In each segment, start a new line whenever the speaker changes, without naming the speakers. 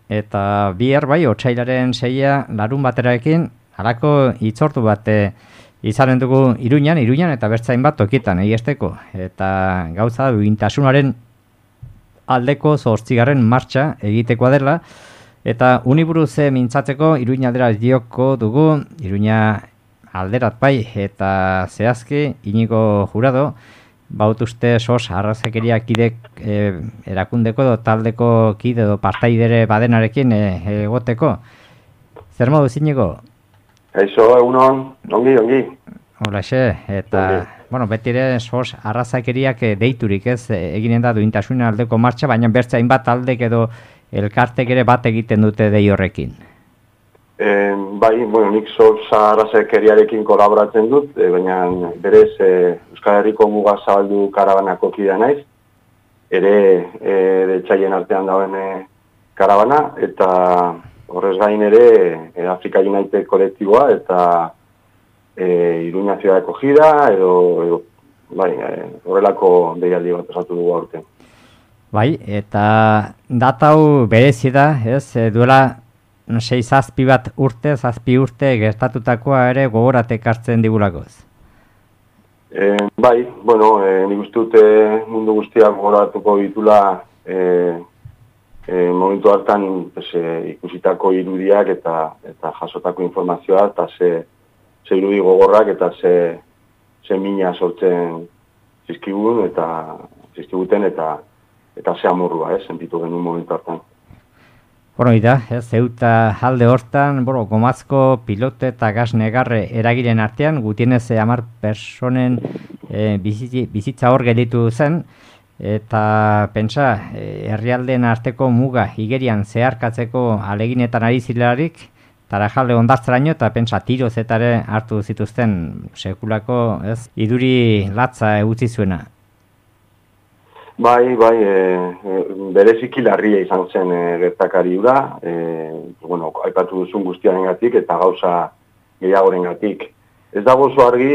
eta bihar bai, otsailaren 6 larun baterarekin, halako hitzordu bat izanen dugu Iruñan eta bertzain bat tokitan egesteko. Eta gauza duintasunaren aldeko 8. martxa egitekoa dela, eta uniburuz mintzatzeko Iruña aldera dioko dugu, Iruña alderat bai, eta zehazki Inigo Jurado, bautuzte sos arrazakeria kidek erakundeko edo taldeko kide edo partaidere badenarekin egoteko. Zer modu Inigo?
Eso, egunon, ongi.
Holaxe, eta, bueno, betire sos arrazakeriak deiturik ez eginen da duintasunen aldeko martxa, baina bertzain bat aldek edo elkartek ere bat egiten dute dei horrekin.
Bai, bueno, nik sos arrazakeriarekin kolaboratzen dut, baina berez Euskal Herriko muga zabaldu karabanako kidea naiz, ere etxaien artean dauen karabana, eta horrez gain ere Afrika United kolektiboa eta Iruña Ciudad Acogida edo bai, horrelako deialdi bat osatu dugu aurten.
Bai, eta data hau berezi da, ez, duela 6-7 bat urte, 7 urte gertatutakoa ere gogoratek hartzen digulakoz.
Bai, bueno, nik uste dute mundu guztiak gogoratuko ditula momentu hartan ikusitako irudiak eta jasotako informazioa, eta ze irudi gogorrak eta ze mina sortzen zizkiguten eta ze amorrua, sentitu genuen momentu hartan.
Bueno, Ceuta alde hortan, gomazko pilote eta gas negarre eragiren artean, gutienez 10 personen bizitza hor gelditu zen, eta pentsa, herrialdeen arteko muga igerian zeharkatzeko aleginetan ari zilelarik, Tarajalde ondartzaraino eta pentsa tiroz eta ere hartu zituzten sekulako iduri latza utzi zuena.
Bai, bereziki larria izan zen gertakari hura, aipatu duzun guztiarengatik eta gauza gehiagorengatik. Ez dago oso argi,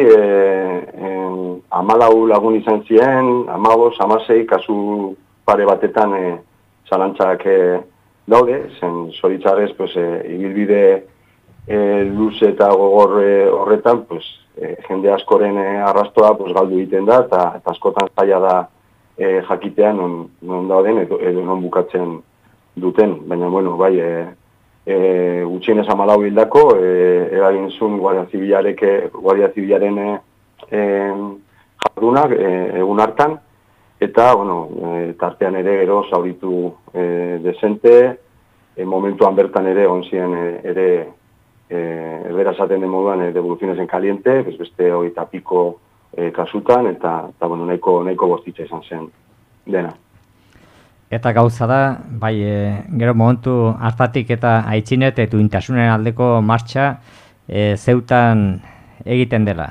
14 lagun izan ziren, 15, 16 kasu pare batetan zalantzak daude, zen zoritzarrez ibilbide luze eta gogor horretan, jende askoren arrastoa galdu egiten da, eta askotan zaila da jakitea non dauden edo non bukatzen duten. Baina, bai, gutxienez 14 hildako, eragin zuen Guardia Zibilaren jardunak egun hartan, eta, tartean ere gero zauritu desente, momentuan bertan ere onzien ere erbera esaten den moduan devoluciones en caliente, beste 20 piko kasutan, eta nahiko bortitza izan zen dena.
Eta gauza da, bai, gero momentu hartatik eta aitzinet eta duintasunen aldeko martxa Zeutan egiten dela.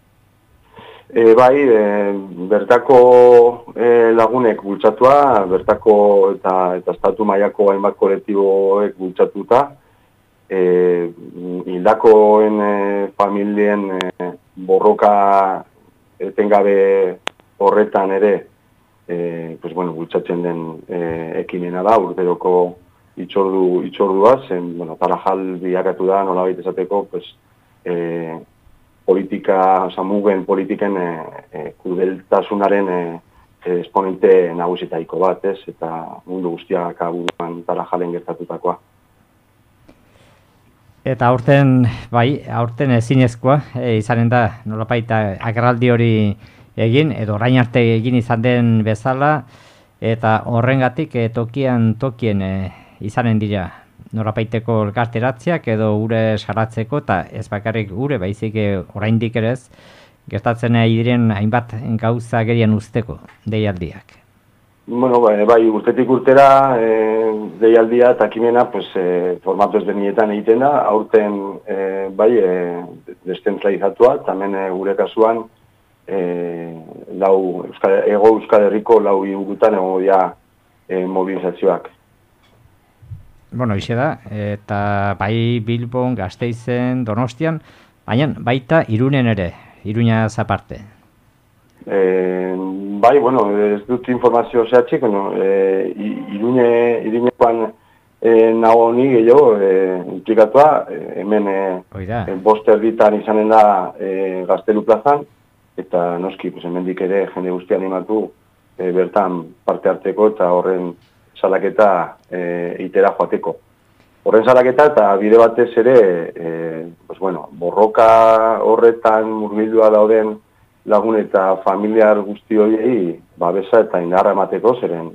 Bai, bertako lagunek bultzatua, bertako eta estatu mailako hainbat kolektiboek bultzatuta, hildakoen familien borroka etengabe horretan ere, bultzatzen den ekimena da, urteroko itxordua, zen, Tarajal bilakatu da, nolabait esateko, mugen politiken krudeltasunaren esponente nagusitaiko bat, eta mundu guztiak aburuan Tarajalen gertatutakoa.
Eta aurten ezinezkoa, izanen da, nolapait agerraldi hori egin, edo orain arte egin izan den bezala, eta horrengatik tokien izanen dira norapaiteko elkarteratziak edo gure saratzeko, eta ez bakarrik gure, baizik oraindik ere ez, gertatzen diren hainbat gauza gerian usteko deialdiak.
Bai, urtetik urtera deialdia eta ekimena formatu ezberdinetan egiten da, aurten deszentralizatua, eta hemen gure kasuan Hego Euskal Herriko 4 hiriburutan egongo dira mobilizazioak.
Ixe da, eta bai Bilbon, Gasteizen, Donostian, baina baita Irunen ere, Iruña zaparte.
Ez dut informazio zehatzik, Iruñekoan nago ni gehiago implikatua, hemen bost erditan izanen da Gaztelu plazan, eta noski, hemendik ere jende guztia animatu bertan parte hartzeko eta horren salaketa itera joateko. Horren salaketa eta bide batez ere, borroka horretan murgildua dauden lagun eta familiar guzti horiei babesa eta indarra emateko zeren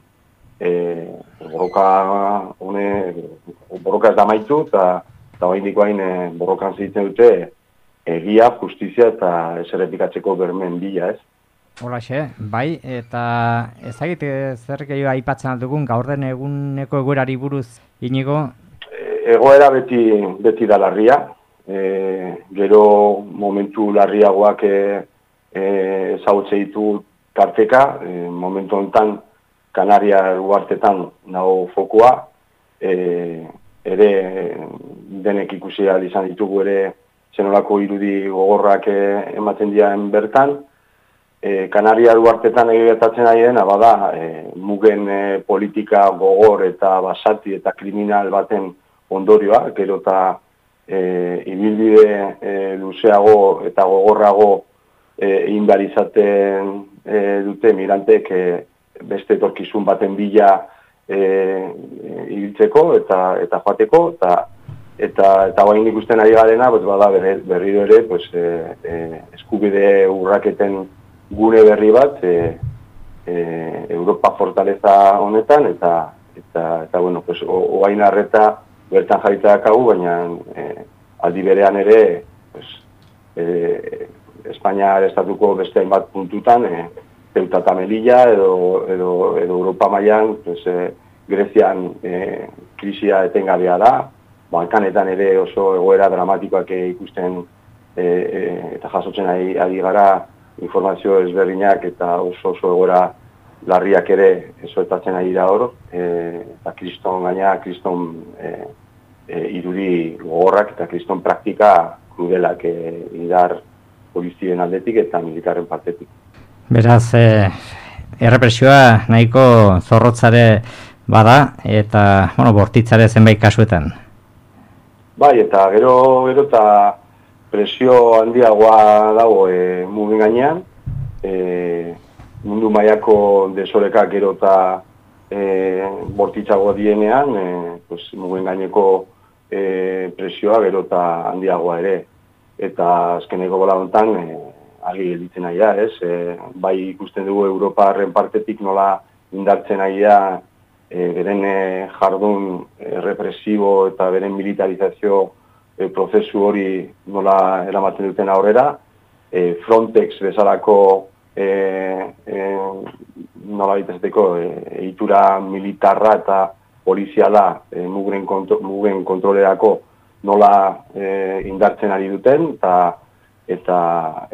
borroka ez da maitu eta oraindik borrokan zitzen dute egia, justizia eta ez errepikatzeko bermen bila, ez?
Holaxe, bai, eta ezagite zer gehiago aipatzen aldugun gaur den eguneko egoerari buruz, Inigo?
Egoera beti da larria, gero momentu larriagoak ezagutze ditu tarteka, momentu honetan Kanaria uhartetan nago fokua, ere denek ikusi ahal izan ditugu ere zenolako irudi gogorrak ematen dian bertan. Kanaria uhartetan egitatzen ari dena bada mugen politika gogor eta basati eta kriminal baten ondorioa, gero eta ibilbide luzeago eta gogorrago egin behar izaten dute migrantek beste etorkizun baten bila ibiltzeko eta joateko, eta guain ikusten ari garena, bada berriro ere eskubide urraketen gune berri bat Europa fortaleza honetan, eta oain arreta bertan jarrita dakagu, baina aldi berean ere Espainiar estatuko beste hainbat puntutan, Ceuta eta Melilla edo Europa mailan Grezian krisia etengabea da, Balkanetan ere oso egoera dramatikoak ikusten eta jasotzen ari gara informazio ezberdinak eta oso egoera larriak ere ezoetatzen ari da hor, eta kriston irudi gogorrak eta kriston praktika krudelak idar polizien aldetik eta militarren partetik.
Beraz, errepresioa nahiko zorrotzare bada eta, bortitzare zenbait kasuetan.
Bai, eta gero eta presio handiagoa dago mugen gainean, mundu mailako desorekak gero eta bortitzago dienean, mugen gaineko presioa gero eta handiagoa ere. Eta azkeneko bola honetan, agi gelditzen ari da, ez? Bai ikusten dugu Europarren partetik nola indartzen ari da beren jardun represibo eta beren militarizazio prozesu hori nola eramaten duten aurrera. Frontex bezalako nola bitezteko egitura militarra eta poliziala mugen kontrolerako nola indartzen ari duten, eta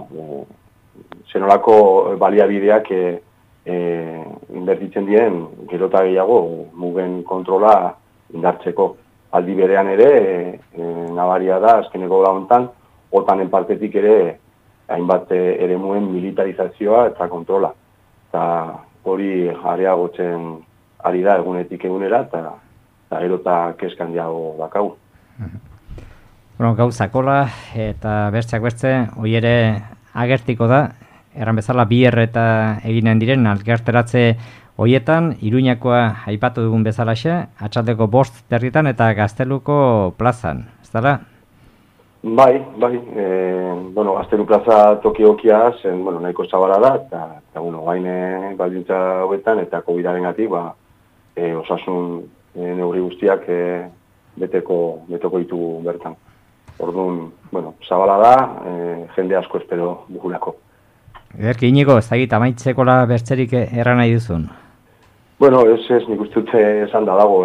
zenolako baliabideak inbertitzen dien gero eta gehiago mugen kontrola indartzeko. Aldi berean ere, nabaria da, azkeneko honetan, OTANen partetik ere hainbat eremuen militarizazioa eta kontrola. Eta hori areagotzen ari da egunetik egunera, eta gero eta kezkan diago dakagu.
Gauzakola eta bertzeak bertze, hori ere agertiko da, erran bezala bi erreta eginen diren algerteratze horietan, Iruñakoa aipatu dugun bezalaxe, atxaldeko 5 herritan eta Gazteluko plazan, ez dara?
Bai, Gaztelu plaza tokiokia zen, nahiko zabala da, eta gaine baldintza hauetan eta COVID-aren gatik, osasun neurri guztiak beteko ditugu bertan. Orduan, zabala da, jende asko espero dugulako.
Ederki, Inigo, ez dakit amaitzekola bertzerik erran nahi duzun?
Ez nik uste dute esan da dago.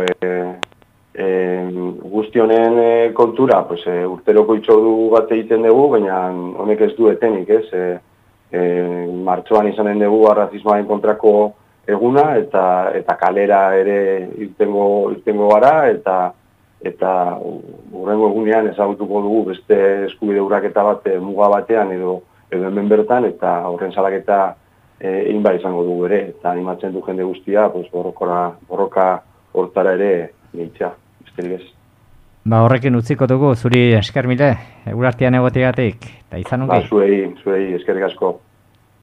Guzti honen kontura, urteroko itxordu bat egiten dugu, baina honek ez du etenik, ez? Martxoan izanen dugu arrazismoaren kontrako eguna, eta kalera ere irtengo gara, eta hurrengo egunean ezagutuko dugu beste eskubide urraketa bat muga batean edo hemen bertan, eta horren salaketa egin izango dugu ere, eta animatzen du jende guztia, borroka hortara ere gehitzea, besterik ez.
Ba, horrekin utziko dugu, zuri esker mile, egurartian egotegatik, eta izan ongi.
Ba, zuei eskerrik asko.